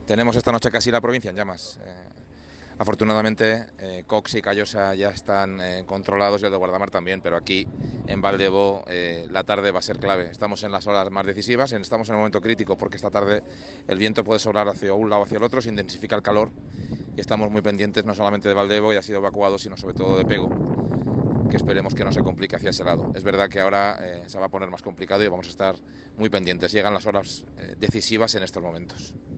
Tenemos esta noche casi la provincia en llamas. Afortunadamente, Cox y Callosa ya están controlados y el de Guardamar también, pero aquí en Valdebo la tarde va a ser clave. Estamos en las horas más decisivas, estamos en un momento crítico porque esta tarde el viento puede soplar hacia un lado o hacia el otro, se intensifica el calor y estamos muy pendientes no solamente de Valdebo, ya ha sido evacuado, sino sobre todo de Pego, que esperemos que no se complique hacia ese lado. Es verdad que ahora se va a poner más complicado y vamos a estar muy pendientes. Llegan las horas decisivas en estos momentos.